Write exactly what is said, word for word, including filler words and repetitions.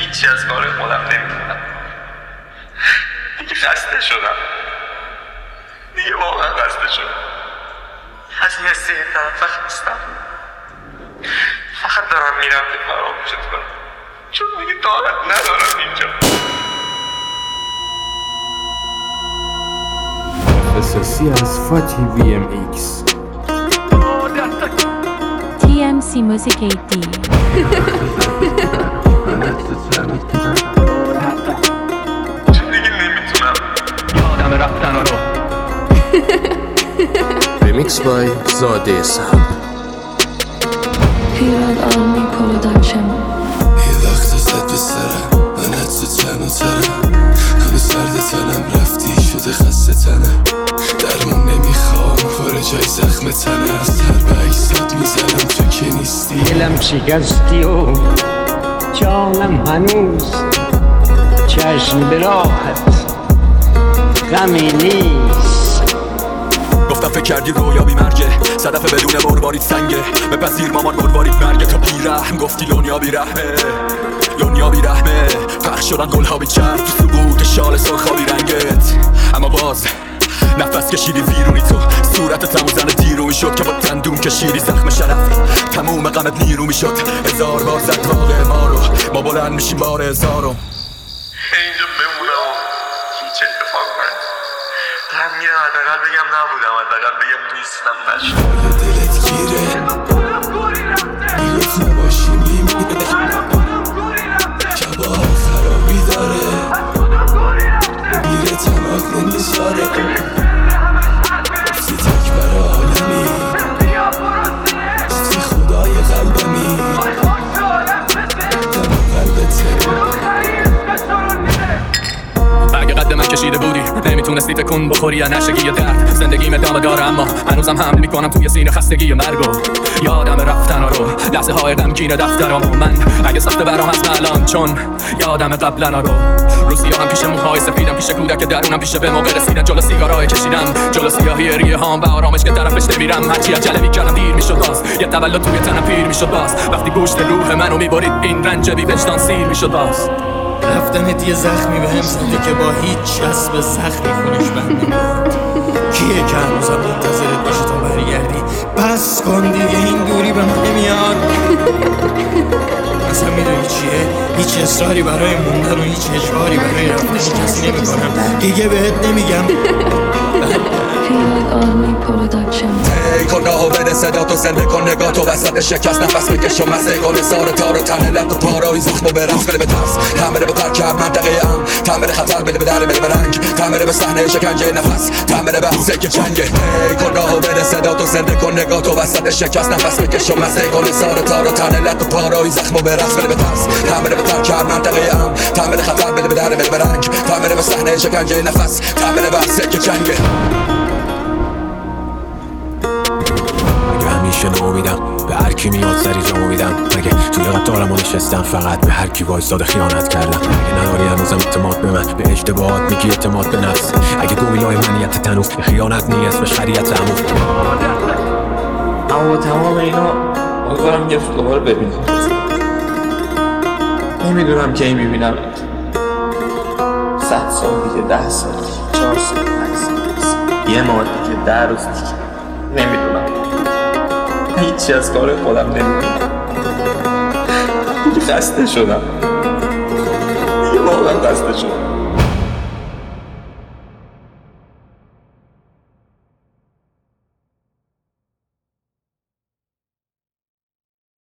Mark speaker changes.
Speaker 1: هیچی از کار خودم نمیدونم. دیگه خسته شدم. دیگه واقعا خسته شدم. از این حسی این طرف خستم. فقط دارم میرم که فراموشت کنم، چون دیگه طاقت ندارم اینجا.
Speaker 2: اساسی از فاتی وی ام ایکس
Speaker 3: تی ام سی موزیک ایدی.
Speaker 1: چون دیگه نمیتونم.
Speaker 4: یادم رفتن رو
Speaker 2: ریمیکس بای زاده صاحب.
Speaker 5: پیراد آرمی پروداکشن.
Speaker 6: یه وقت زد به سرم منت تو تن و ترم، همه سرد تنم رفتی شده خسته تنم، درمون نمیخوام خوره جای زخم تنم، از هر به اکسات میزنم تو که نیستی.
Speaker 7: دلم شکستی و جانم هنوز چشم به راحت غمی نیست.
Speaker 8: گفتم فکر کردی رویا بی مرگه، صدف بدون مروارید سنگه، بپذیر مامان مروارید مرگه. تو بی رحم گفتی دنیا بی رحمه، دنیا بی رحمه. پخش شدن گلها بی چرخ تو سقوط شال سرخابی رنگت، اما باز نفس کشیدی ویرونی تو صورت تموم زن دیرو میشد که با دندون کشیدی زخم شرف تموم غمت نیرو میشد. هزار بار زد واقع ما رو، ما بلند میشیم بار هزارم.
Speaker 1: اینجا بمونم و هیچ اتفاق نیست. دارم میرم حداقل بگم نبودم، حداقل بگم نیستم. نشد
Speaker 6: دلت گیره میگفت نباشی میمیره، شبا خرابی داره میره تماک نمیذاره، گفتی تک برا عالمی گفتی خدای قلبمی دم قلبته.
Speaker 8: اگه قد من کشیده بودی نمیتونستی تکون بخوری یا نشگی یا درد. زندگیم ادامه داره اما هنوزم حمل میکنم توی سینه خستگی و مرگو. یادم رفتن رو لحظه های غمگین دفترام، من اگه سخته برام از الان چون یادم قبلا رو. روسیا هم پیش موهای سفیدم، پیش کودک درونم، پیش به موقع رسیدن جلو سیگارای کشیدم، جلو سیاهی ریه هام و آرامش که طرفش نمیرم. هرچی عجله میکردم دیر میشد باز، یه تولد توی تنم پیر میشد باز. وقتی گوشت روح منو میبرید این رنج بی وجدان سیر میشد باز.
Speaker 9: رفتنت یه زخمی به هم زده که با هیچ چسب زخمی خونش بند نمیاد. کیه که هنوزم منتظرت باشه تا برگردی؟ پس کن دیگه، این دوری به من نمیاد. اصلا میدونی چیه؟ هیچ اصراری برای موندن و هیچ اجباری برای رفتن کسی نمی کنم. دیگه بهت نمیگم.
Speaker 5: پیراد آرمی پروداکشن.
Speaker 8: ای کن راهو بده صدا تو زنده کن نگاه تو وسط شکست نفس بکش و مزه کن سار تار و تنه لب و پارای زخم و برفت بده به ترس تعمره به ترک منطقه ام تعمره خطر بده به در بده به رنگ تعمره به صحنه شکنجه نفس تعمره به حسه که جنگه. ای کن راهو بده صدا تو زنده کن نگاه تو وسط شکست نفس بکش و مزه کن سار تار و تنه لب و پارای زخم و برفت بده به ترس تعمره به ترک منطقه ام تعمره خطر بده به در بده به رنگ تعمره به صحنه شکنجه نفس تعمره به حسه که جنگه. همیشه ناامیدم به هر کی میاد سری جامو میدم، مگه توی قطارمو نشستم فقط به هر کی وایساده خیانت کردم. اگه نداری هنوزم اعتماد به من، به اشتباهات میگی اعتماد به نفس. اگه گویای منیت تنوز خیانت نی اسمش خریت عمو.
Speaker 1: اما تمام اینا امیدوارم یه روز دوباره ببینم. نمیدونم کی میبینم. صد سال دیگه، ده سال دیگه، چهار سال، پنج سال، یه ماه دیگه، ده روز دیگه، نمیدونم. هیچی از کار خودم نمیدونم. دیگه خسته شدم. دیگه واقعا خسته شدم.